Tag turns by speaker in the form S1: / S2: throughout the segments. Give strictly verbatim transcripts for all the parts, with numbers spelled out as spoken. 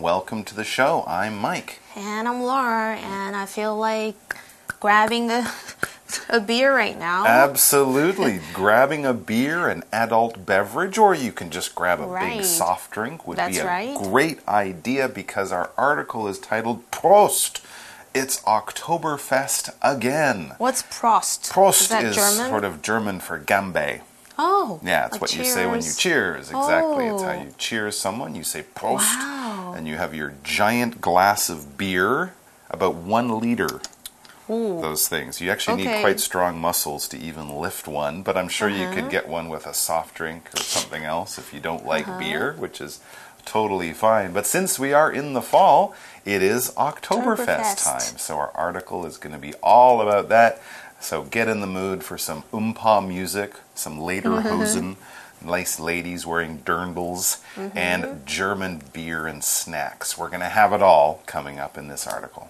S1: welcome to the show. I'm Mike.
S2: And I'm Laura, and I feel like grabbing a, a beer right now.
S1: Absolutely. Grabbing a beer, an adult beverage, or you can just grab a
S2: right.
S1: big soft drink would
S2: That's
S1: be a
S2: right.
S1: great idea because our article is titled Prost. It's Oktoberfest again.
S2: What's Prost?
S1: Prost
S2: is, that
S1: is
S2: German?
S1: sort of German for Gambe.
S2: Oh.
S1: Yeah, it's
S2: like
S1: what
S2: cheers.
S1: you say when you cheers. Exactly.
S2: Oh.
S1: It's how you cheers someone. You say Prost.
S2: Wow.
S1: And you have your giant glass of beer, about one liter.
S2: Ooh.
S1: Those things. You actually
S2: okay.
S1: need quite strong muscles to even lift one, but I'm sure
S2: uh-huh.
S1: you could get one with a soft drink or something else if you don't like
S2: uh-huh.
S1: beer, which is totally fine. But since we are in the fall, it is Oktoberfest,
S2: Oktoberfest.
S1: time. So our article is going to be all about that. So get in the mood for some oompa music, some lederhosen, nice ladies wearing dirndls,
S2: mm-hmm.
S1: and German beer and snacks. We're going to have it all coming up in this article.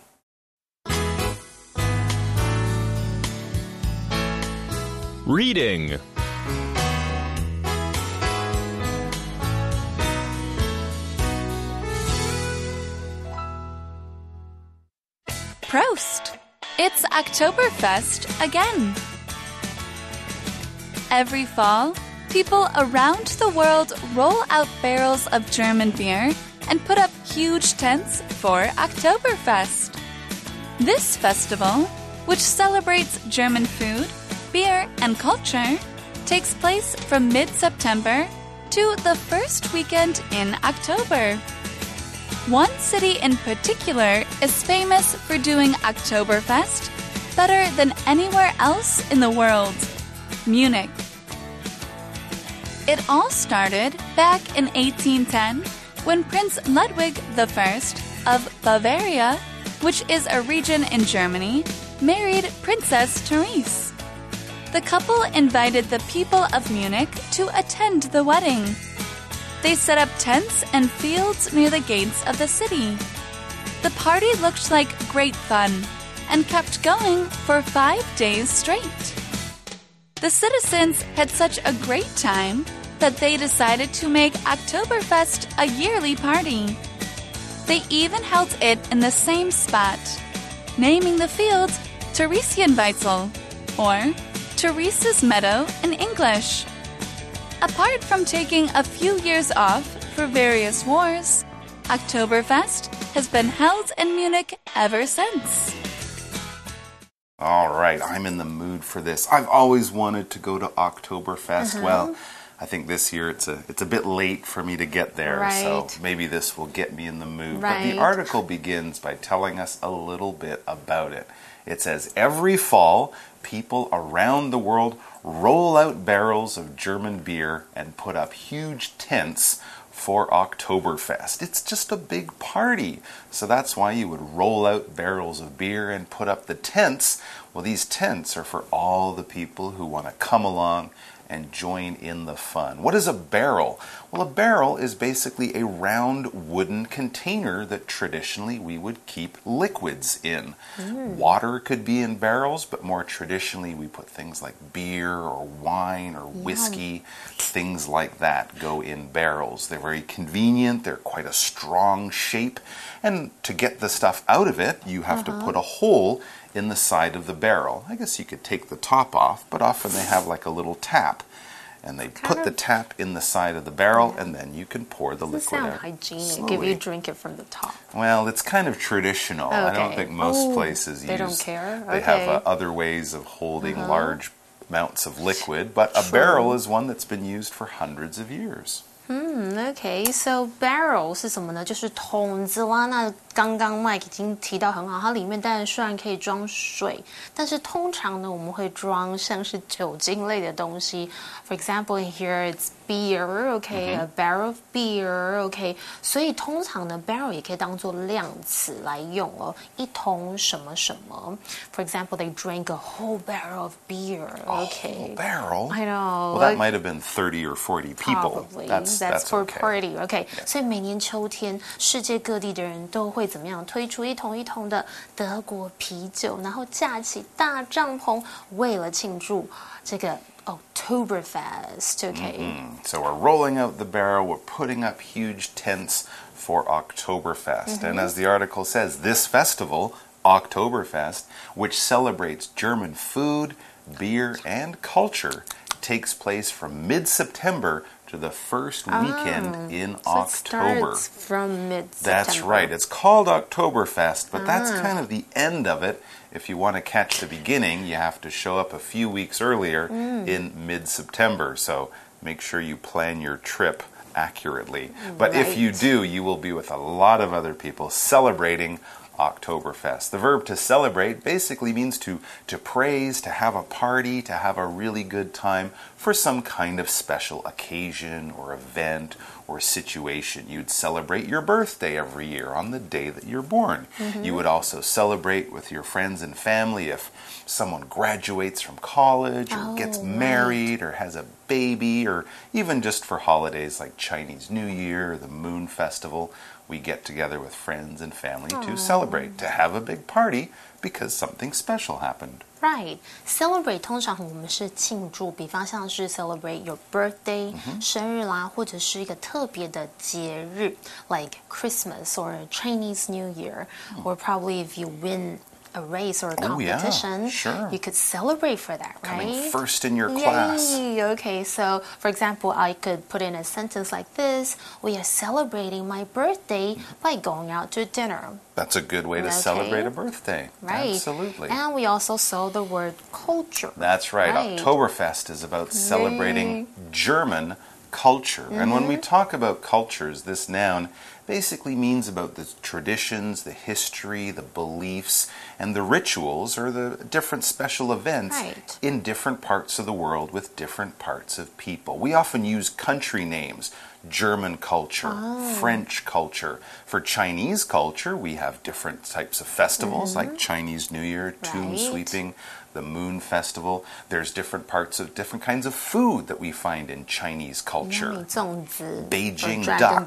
S3: Reading.
S4: Prost! It's Oktoberfest again. Every fall, people around the world roll out barrels of German beer and put up huge tents for Oktoberfest. This festival, which celebrates German food, beer, and culture, takes place from mid-September to the first weekend in October. One city in particular is famous for doing Oktoberfest better than anywhere else in the world: Munich. It all started back in eighteen ten when Prince Ludwig the First of Bavaria, which is a region in Germany, married Princess Therese. The couple invited the people of Munich to attend the wedding. They set up tents and fields near the gates of the city. The party looked like great fun and kept going for five days straight. The citizens had such a great time that they decided to make Oktoberfest a yearly party. They even held it in the same spot, naming the field Theresienweizel, or Therese's Meadow in English. Apart from taking a few years off for various wars, Oktoberfest has been held in Munich ever since.
S1: All right, I'm in the mood for this. I've always wanted to go to Oktoberfest.
S2: Uh-huh.
S1: Well, I think this year it's a it's a bit late for me to get there,
S2: right.
S1: so maybe this will get me in the mood.
S2: Right.
S1: But the article begins by telling us a little bit about it. It says, every fall, people around the world roll out barrels of German beer and put up huge tents for Oktoberfest. It's just a big party. So that's why you would roll out barrels of beer and put up the tents. Well, these tents are for all the people who want to come along and join in the fun. What is a barrel? Well, a barrel is basically a round wooden container that traditionally we would keep liquids in. Mm. Water could be in barrels, but more traditionally we put things like beer or wine or whiskey, yeah. things like that go in barrels. They're very convenient, they're quite a strong shape, and to get the stuff out of it, you have uh-huh. to put a hole in the side of the barrel. I guess you could take the top off, but often they have like a little tap. And they kind put the tap in the side of the barrel, yeah. and then you can pour the liquid
S2: sound
S1: out.
S2: hygienic
S1: slowly.
S2: if you drink it from the top.
S1: Well, it's kind of traditional.
S2: Okay.
S1: I don't think most
S2: oh,
S1: places
S2: they
S1: use...
S2: don't care?
S1: They
S2: okay.
S1: have uh, other ways of holding
S2: uh-huh.
S1: large amounts of liquid, but a
S2: True.
S1: barrel is one that's been used for hundreds of years.
S2: Hmm, okay, so barrel 是什么呢？就是桶子啦。那刚刚 Mike 已经提到很好，它里面当然虽然可以装水，但是通常呢，我们会装像是酒精类的东西。For example, here it's beer, okay, a barrel of beer, okay. 所以通常呢 barrel 也可以当做量词来用哦，一桶什么什么。For example, they drank a whole barrel of beer, okay.
S1: A whole barrel?
S2: I know.
S1: Well, that might have been thirty or forty people.
S2: Probably.
S1: That's,
S2: that's
S1: that's
S2: for
S1: okay.
S2: party, okay.
S1: Yeah.
S2: 所以每年秋天，世界各地的人都会怎么样推出一桶一桶的德国啤酒，然后架起大帐篷，为了庆祝这个 Oktoberfest, okay.
S1: Mm-hmm. So we're rolling out the barrel, we're putting up huge tents for Oktoberfest. Mm-hmm. And as the article says, this festival, Oktoberfest, which celebrates German food, beer, and culture, takes place from mid-September to the first weekend
S2: oh,
S1: in
S2: so
S1: October.
S2: It starts from mid-September.
S1: That's right. It's called Oktoberfest, but ah. that's kind of the end of it. If you want to catch the beginning, you have to show up a few weeks earlier mm. in mid-September. So make sure you plan your trip accurately. But right. if you do, you will be with a lot of other people celebrating Oktoberfest. The verb to celebrate basically means to, to praise, to have a party, to have a really good time for some kind of special occasion or event or situation. You'd celebrate your birthday every year on the day that you're born. Mm-hmm. You would also celebrate with your friends and family if someone graduates from college or oh, gets married right. or has a baby, or even just for holidays like Chinese New Year or the Moon Festival. We get together with friends and family Aww. to celebrate, to have a big party because something special happened.
S2: Right. Celebrate 通常我们是庆祝，比方像是 celebrate your birthday、mm-hmm. 生日啦，或者是一个特别的节日 like Christmas or Chinese New Year, mm. or probably if you win a race or a competition,
S1: oh, yeah. sure.
S2: you could celebrate for that, right?
S1: Coming first in your class.
S2: Yay. Okay, so for example, I could put in a sentence like this: we are celebrating my birthday by going out to dinner.
S1: That's a good way to okay. celebrate a birthday.
S2: Right.
S1: Absolutely.
S2: And we also saw the word culture.
S1: That's right. right. Oktoberfest is about celebrating Yay. German culture. Mm-hmm. And when we talk about cultures, this noun basically means about the traditions, the history, the beliefs, and the rituals or the different special events
S2: right.
S1: in different parts of the world with different parts of people. We often use country names. German culture, oh. French culture. For Chinese culture, we have different types of festivals mm-hmm. like Chinese New Year, right. Tomb Sweeping, the Moon Festival. There's different parts of different kinds of food that we find in Chinese culture.
S2: Yummy,
S1: Beijing duck,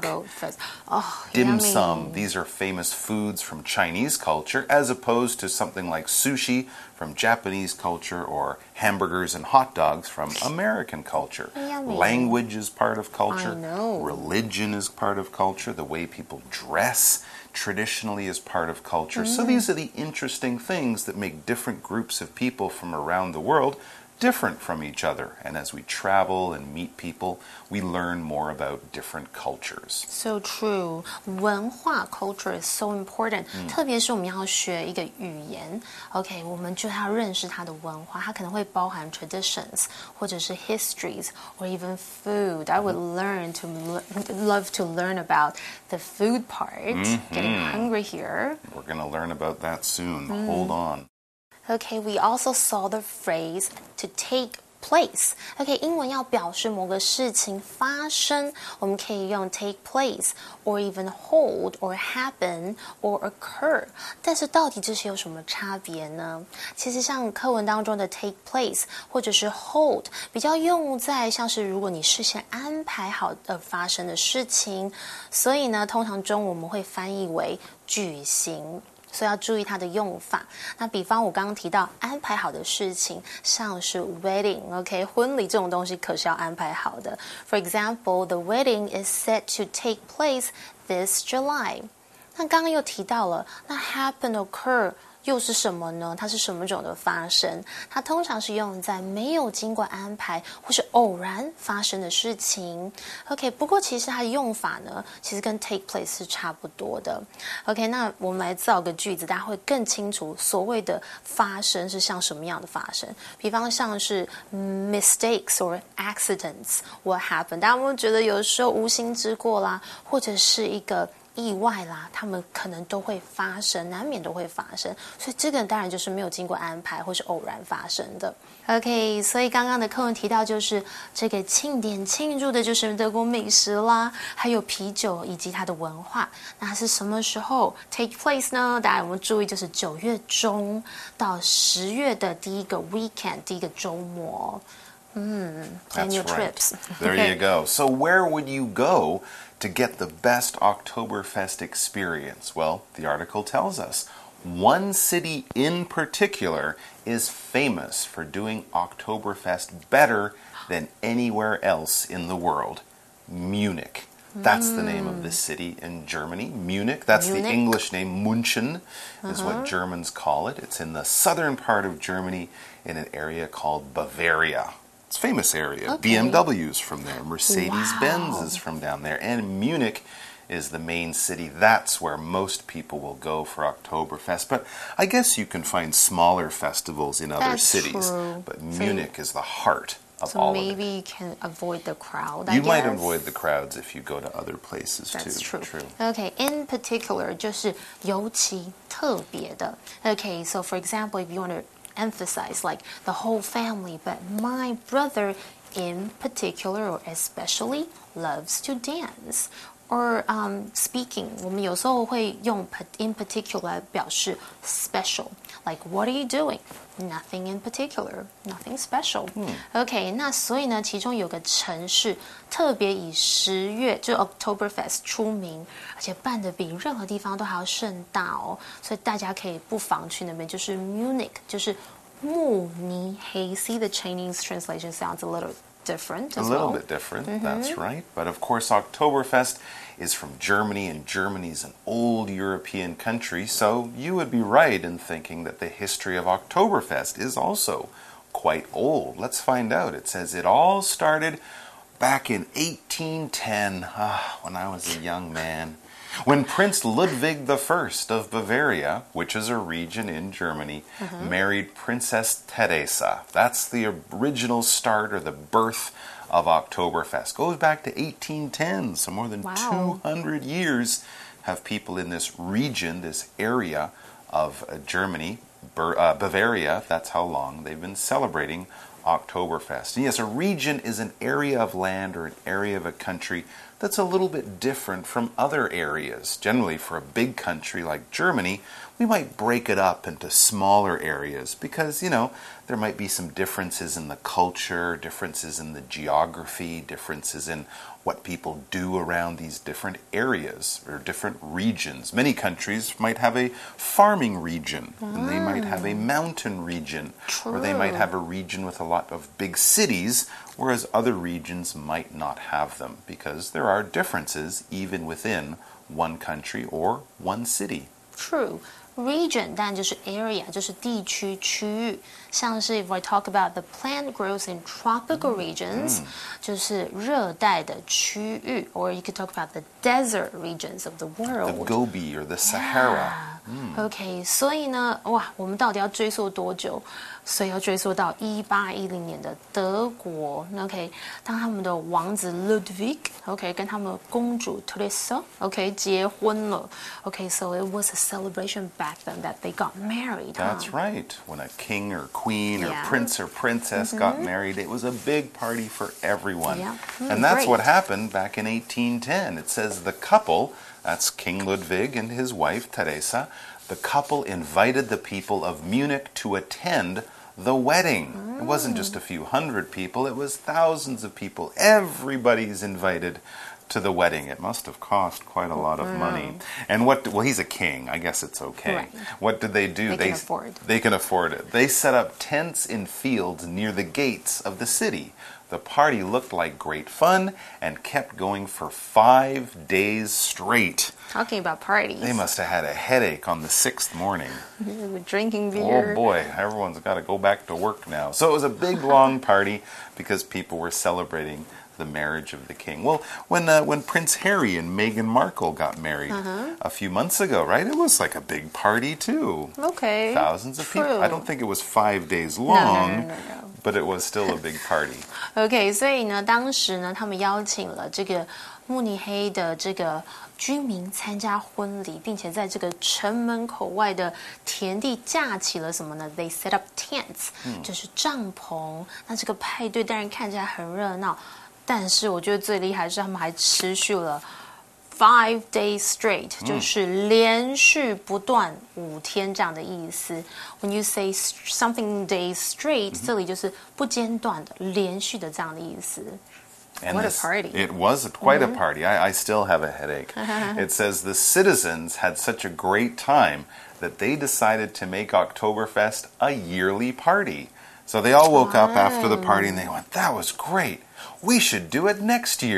S2: oh,
S1: dim
S2: yummy.
S1: sum. These are famous foods from Chinese culture as opposed to something like sushi from Japanese culture or hamburgers and hot dogs from American culture.
S2: Yummy.
S1: Language is part of culture.
S2: I know.
S1: Religion is part of culture. The way people dress traditionally is part of culture. Mm. So these are the interesting things that make different groups of people from around the world different from each other. And as we travel and meet people, we learn more about different cultures.
S2: So true. 文化 culture is so important.
S1: 嗯、
S2: 特别是我们要学一个语言 ，OK， 我们就要认识它的文化，它可能会包含 traditions 或者是 histories or even food. I would learn to love to learn about the food part. Mm-hmm. Getting hungry here.
S1: We're going to learn about that soon. Mm. Hold on.
S2: Okay, we also saw the phrase to take place. Okay, 英文要表示某个事情发生，我们可以用 take place or even hold or happen or occur. 但是到底这些有什么差别呢？其实像课文当中的 take place 或者是 hold 比较用在像是如果你事先安排好的发生的事情，所以呢，通常中我们会翻译为举行。所以要注意它的用法。那比方我刚刚提到安排好的事情，像是 wedding，OK， 婚礼这种东西可是要安排好的。For example, the wedding is set to take place this July. 那刚刚又提到了，那 happen occur。又是什么呢？它是什么种的发生？它通常是用在没有经过安排或是偶然发生的事情。OK， 不过其实它的用法呢，其实跟 take place 是差不多的。OK， 那我们来造个句子，大家会更清楚所谓的发生是像什么样的发生。比方像是 mistakes or accidents what happen， 大家有没有觉得有时候无心之过啦，或者是一个意外啦，他们可能都会发生，难免都会发生，所以这个当然就是没有经过安排或是偶然发生的。OK， 所以刚刚的课文提到，就是这个庆典庆祝的就是德国美食啦，还有啤酒以及它的文化。那是什么时候 take place 呢？大家有没有注意，就是九月中到十月的第一个 weekend， 第一个周末。嗯 plan your trips.
S1: There you go. So where would you go to get the best Oktoberfest experience? Well, the article tells us one city in particular is famous for doing Oktoberfest better than anywhere else in the world. Munich. That's the name of the city in Germany. Munich, that's
S2: Munich.
S1: the English name. München is what Germans call it. It's in the southern part of Germany in an area called Bavaria. It's a famous area.
S2: Okay.
S1: B M W's from there. Mercedes-Benz
S2: Wow.
S1: is from down there. And Munich is the main city. That's where most people will go for Oktoberfest. But I guess you can find smaller festivals in other
S2: That's
S1: cities.
S2: true.
S1: But
S2: So
S1: Munich is the heart of
S2: So
S1: all
S2: maybe
S1: of it.
S2: you can avoid the crowd, I
S1: You might
S2: guess.
S1: avoid the crowds if you go to other places
S2: That's
S1: too.
S2: true. Okay, in particular 就是尤其特别的. Okay, so for example, if you want to emphasize like the whole family, but my brother in particular or especially loves to dance. Or um, speaking, 我们有时候会用 in particular 来表示 special. Like, what are you doing? Nothing in particular. Nothing special. OK, 那所以呢，其中有个城市特别以十月就 Oktoberfest 出名，而且办的比任何地方都还要盛大哦。所以大家可以不妨去那边，就是 Munich， 就是慕尼黑。See, the Chinese translation sounds a little different
S1: A
S2: as
S1: little
S2: well.
S1: bit different, that's right. But of course, Oktoberfest is from Germany, and Germany's an old European country, so you would be right in thinking that the history of Oktoberfest is also quite old. Let's find out. It says it all started back in eighteen ten, ah, when I was a young man. When Prince Ludwig the First of Bavaria, which is a region in Germany, married Princess Teresa. That's the original start or the birth of Oktoberfest. Goes back to eighteen ten, so more than
S2: Wow.
S1: two hundred years have people in this region, this area of uh, Germany, Ber- uh, Bavaria, that's how long they've been celebrating Oktoberfest. And yes, a region is an area of land or an area of a country that's a little bit different from other areas. Generally, for a big country like Germany, we might break it up into smaller areas because, you know, there might be some differences in the culture, differences in the geography, differences in what people do around these different areas or different regions. Many countries might have a farming region, and they might have a mountain region, or they might
S2: True.
S1: have a region with a lot of big cities, whereas other regions might not have them because there are differences even within one country or one city.
S2: True. Region 当然就是 area， 就是地区区域。像是 if I talk about the plant grows in tropical regions，、就是热带的区域。Or you could talk about the desert regions of the
S1: The
S2: world.
S1: Gobi or the Sahara.
S2: OK， 所以呢，哇，我们到底要追溯多久？所以要追溯到一八一零年的德国。OK， 当他们的王子 Ludwig，OK，、跟他们的公主 Teresa，OK，、结婚了。OK，so、it was a celebration back then that they got married.
S1: That's
S2: huh?
S1: right. When a king or queen or
S2: Yeah.
S1: prince or princess got married, it was a big party for everyone.
S2: Yeah. Mm,
S1: And that's what
S2: great.
S1: happened back in eighteen ten. It says the couple, that's King Ludwig and his wife Teresa, the couple invited the people of Munich to attend the wedding. It wasn't just a few hundred people, it was thousands of people. Everybody's invited to the wedding. It must have cost quite a lot of money. And what, well, he's a king. I guess it's okay.
S2: Right.
S1: What did they do?
S2: They can afford.
S1: They can afford it. They set up tents in fields near the gates of the city. The party looked like great fun and kept going for five days straight.
S2: Talking about parties.
S1: They must have had a headache on the sixth morning.
S2: They were drinking beer.
S1: Oh boy, everyone's got to go back to work now. So it was a big, long party because people were celebrating the marriage of the king. Well, when uh, when Prince Harry and Meghan Markle got married a few months ago, right? It was like a big party too.
S2: Okay.
S1: Thousands of
S2: True.
S1: people. I don't think it was five days
S2: no,
S1: long,
S2: no, no, no.
S1: but it was still a big party.
S2: OK， 所以呢，当时呢，他们邀请了这个慕尼黑的这个居民参加婚礼，并且在这个城门口外的田地架起了什么呢 ？They set up tents，、就是帐篷。那这个派对当然看起来很热闹，但是我觉得最厉害的是他们还持续了five days straight，、就是连续不断五天这样的意思。When you say something days straight，、这里就是不间断的、连续的这样的意思。
S1: And
S2: What a
S1: this-
S2: party.
S1: It was quite a party. I, I still have a headache. It says the citizens had such a great time that they decided to make Oktoberfest a yearly party. So they all woke up after the party and they went, that was great. We should do it next year.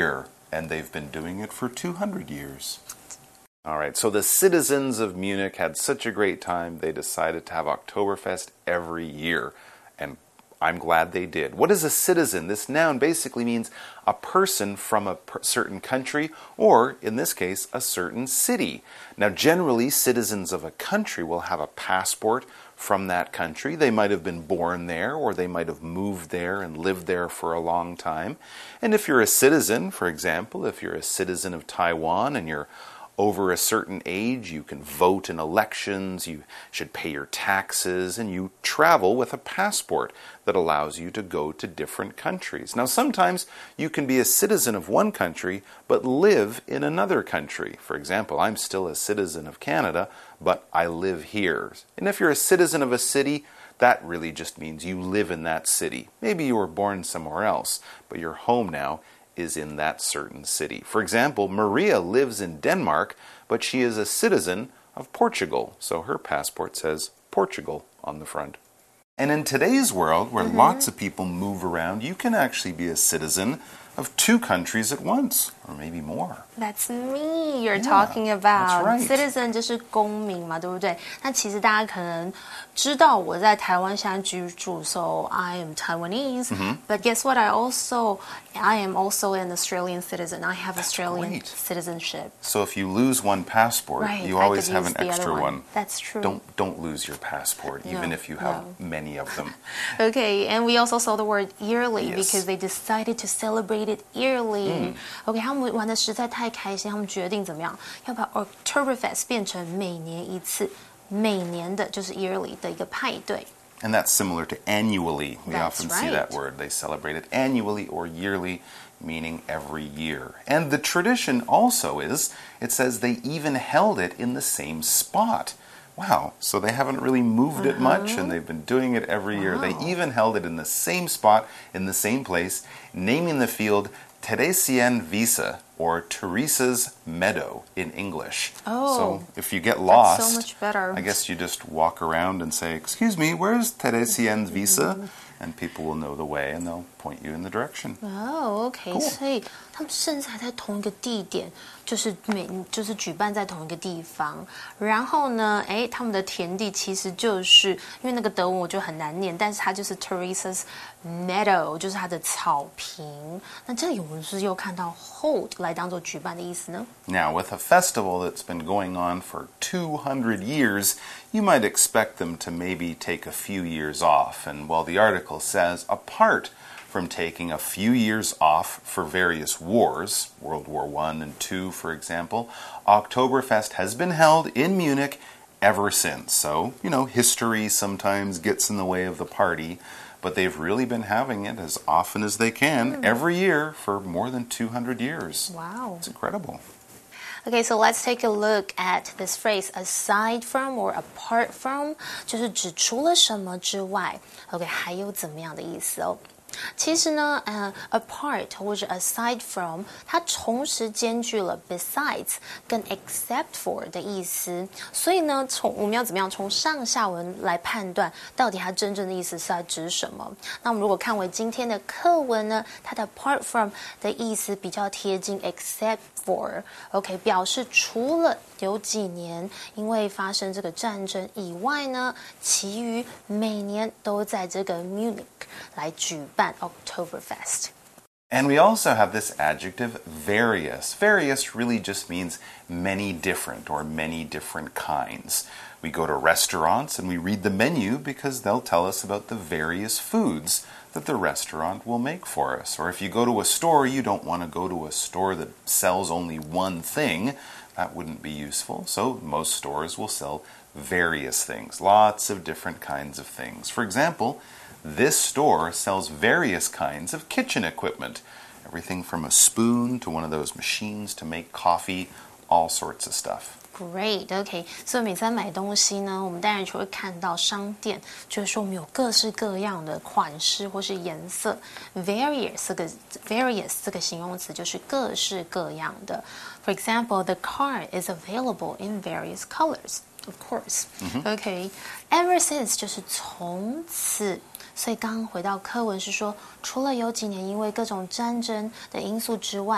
S1: and they've been doing it for two hundred years. All right, so the citizens of Munich had such a great time, they decided to have Oktoberfest every year. And I'm glad they did. What is a citizen? This noun basically means a person from a per- certain country, or in this case, a certain city. Now, generally, citizens of a country will have a passport from that country. They might have been born there, or they might have moved there and lived there for a long time. And if you're a citizen, for example, if you're a citizen of Taiwan and you're over a certain age, you can vote in elections, you should pay your taxes, and you travel with a passport that allows you to go to different countries. Now, sometimes you can be a citizen of one country, but live in another country. For example, I'm still a citizen of Canada, but I live here. And if you're a citizen of a city, that really just means you live in that city. Maybe you were born somewhere else, but your home now is in that certain city. For example, Maria lives in Denmark, but she is a citizen of Portugal. So her passport says Portugal on the front. And in today's world, where mm-hmm. lots of people move around, you can actually be a citizen of two countries at once, or maybe more.
S2: That's me you're
S1: yeah,
S2: talking about.
S1: That's right.
S2: Citizen 就是公民嘛，对不对？那其实大家可能知道我在台湾现在居住 so I am Taiwanese. Mm-hmm. But guess what? I also I am also an Australian citizen. I have
S1: That's
S2: Australian
S1: great.
S2: citizenship.
S1: So if you lose one passport,
S2: right,
S1: you
S2: I
S1: always
S2: could
S1: have
S2: use
S1: an
S2: the
S1: extra
S2: other one.
S1: one.
S2: That's true.
S1: Don't don't lose your passport, even
S2: no,
S1: if you have
S2: no.
S1: many of them.
S2: Okay, and we also saw the word yearly
S1: yes.
S2: because they decided to celebrate it yearly.
S1: Mm.
S2: OK， 他们玩的实在太开心，他们决定怎么样，要把 Oktoberfest 变成每年一次，每年的就是 yearly 的一个派对。
S1: And that's similar to annually. We
S2: That's
S1: often
S2: right.
S1: see that word. They celebrate it annually or yearly, meaning every year. And the tradition also is, it says they even held it in the same spot. Wow, so they haven't really moved uh-huh. it much, and they've been doing it every wow. year. They even held it in the same spot, in the same place, naming the field Theresienwiese, or Teresa's Meadow in English.
S2: Oh,
S1: so if you get lost,
S2: that's so much better.
S1: I guess you just walk around and say, "Excuse me, where's Theresienwiese?" Mm-hmm. And people will know the way, and they'll point you in the direction.
S2: Oh, okay.
S1: Cool.
S2: 所以他们甚至还在同一个地点，就是每就是举办在同一个地方。然后呢，哎，他们的田地其实就是因为那个德文我就很难念，但是它就是 Teresa's Meadow， 就是它的草坪。那这里我们是不是又看到 hold 来当做举办的意思呢？
S1: Now, with a festival that's been going on for two hundred years, you might expect them to maybe take a few years off. And while the article says, apart from taking a few years off for various wars, World War One and Two, for example, Oktoberfest has been held in Munich ever since. So, you know, history sometimes gets in the way of the party, but they've really been having it as often as they can mm. every year for more than two hundred years.
S2: Wow.
S1: It's incredible.
S2: Okay, so let's take a look at this phrase aside from or apart from 就是指除了什么之外 OK 还有怎么样的意思哦其实呢，呃 apart 或者 aside from 它同时兼具了 besides 跟 except for 的意思所以呢从我们要怎么样从上下文来判断到底它真正的意思是在指什么那我们如果看为今天的课文呢它的 apart from 的意思比较贴近 except for OK 表示除了有几年因为发生这个战争以外呢其余每年都在这个 Munich 来举办 Oktoberfest.
S1: And we also have this adjective various. Various really just means many different or many different kinds. We go to restaurants and we read the menu because they'll tell us about the various foods that the restaurant will make for us. Or if you go to a store, you don't want to go to a store that sells only one thing. That wouldn't be useful. So most stores will sell various things, lots of different kinds of things. For example, this store sells various kinds of kitchen equipment. Everything from a spoon to one of those machines to make coffee, all sorts of stuff.
S2: Great, OK. 所以每次在买东西呢，我们当然就会看到商店，就是说我们有各式各样的款式或是颜色。Various 这个 various 这个形容词就是各式各样的。For example, the car is available in various colors. Of course, mm-hmm. OK. Ever since 就是从此。所以刚刚回到课文是说，除了有几年因为各种战争的因素之外，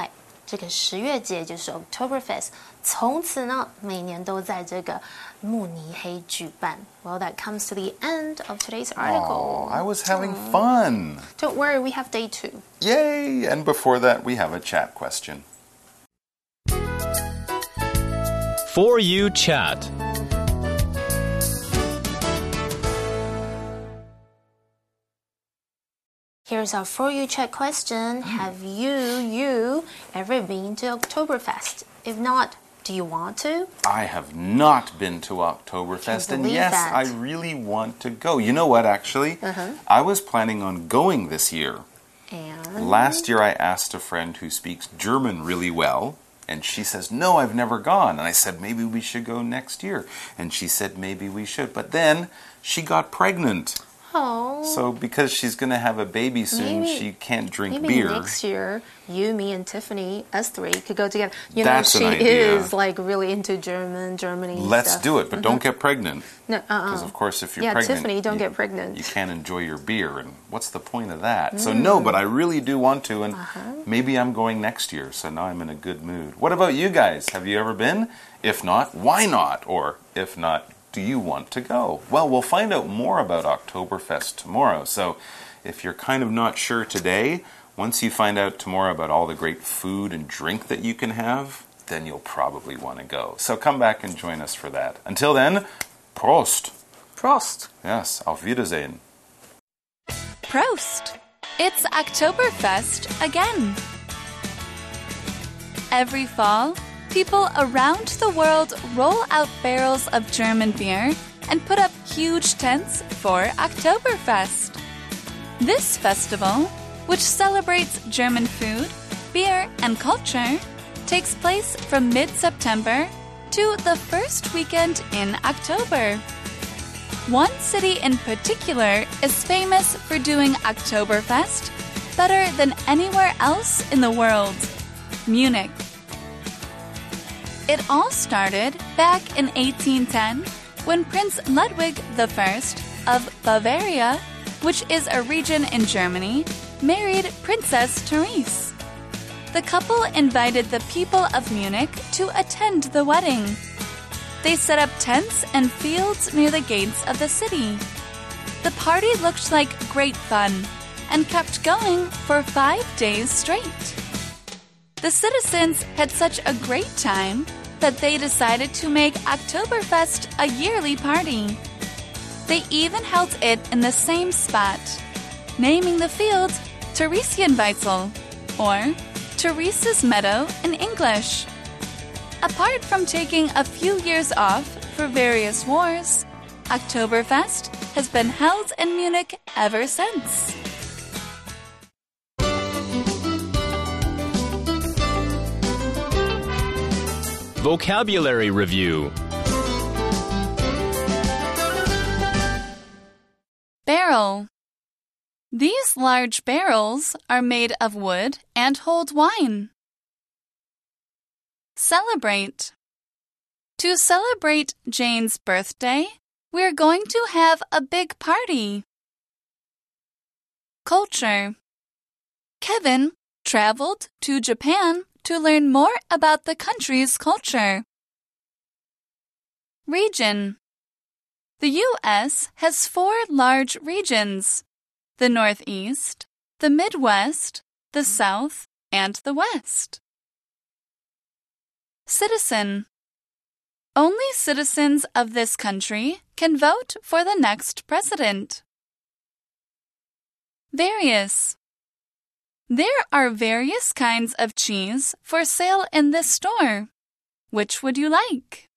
S2: 这个十月节就是 Oktoberfest， 从此呢每年都在这个慕尼黑举办。Well, that comes to the end of today's article.
S1: Oh, I was having fun.
S2: Don't worry, we have day two.
S1: Yay! And before that, we have a chat question.
S3: For You Chat.
S2: Here's our For You Chat question. Have you, you, ever been to Oktoberfest? If not, do you want to?
S1: I have not been to Oktoberfest,
S2: Can't
S1: and
S2: believe
S1: yes,
S2: that.
S1: I really want to go. You know what, actually?
S2: Uh-huh.
S1: I was planning on going this year.
S2: And
S1: Last year, I asked a friend who speaks German really well, and she says, no, I've never gone. And I said, maybe we should go next year. And she said, maybe we should. But then she got pregnant.
S2: oh,
S1: So because she's going to have a baby soon,
S2: Maybe-
S1: she can't drink
S2: maybe
S1: beer.
S2: next year, you, me, and Tiffany, us three, could go together. You
S1: That's
S2: know,
S1: an
S2: she
S1: idea.
S2: is like really into German, Germany
S1: Let's
S2: stuff.
S1: do it, but don't get pregnant.
S2: No, uh-uh.
S1: Because, of course, if you're
S2: Yeah,
S1: pregnant,
S2: Tiffany, don't
S1: you,
S2: get pregnant.
S1: you can't enjoy your beer. And what's the point of that? So, no, but I really do want to. And maybe I'm going next year. So now I'm in a good mood. What about you guys? Have you ever been? If not, why not? Or if not, do you want to go? Well, we'll find out more about Oktoberfest tomorrow. So if you're kind of not sure today, once you find out tomorrow about all the great food and drink that you can have, then you'll probably want to go. So come back and join us for that. Until then, Prost.
S2: Prost.
S1: Yes, auf Wiedersehen.
S4: Prost! It's Oktoberfest again. Every fall, people around the world roll out barrels of German beer and put up huge tents for Oktoberfest. This festival, which celebrates German food, beer, and culture, takes place from mid-September to the first weekend in October. One city in particular is famous for doing Oktoberfest better than anywhere else in the world: Munich. It all started back in eighteen ten when Prince Ludwig the First of Bavaria, which is a region in Germany, married Princess Therese. The couple invited the people of Munich to attend the wedding. They set up tents and fields near the gates of the city. The party looked like great fun and kept going for five days straight. The citizens had such a great time that they decided to make Oktoberfest a yearly party. They even held it in the same spot, naming the field Theresienweizel, or Teresa's Meadow in English. Apart from taking a few years off for various wars, Oktoberfest has been held in Munich ever since.
S3: Vocabulary Review.
S4: Barrel. These large barrels are made of wood and hold wine. Celebrate. To celebrate Jane's birthday, we're going to have a big party. Culture. Kevin traveled to Japan to learn more about the country's culture. Region. The U S has four large regions: the Northeast, the Midwest, the South, and the West. Citizen. Only citizens of this country can vote for the next president. Various. There are various kinds of cheese for sale in this store. Which would you like?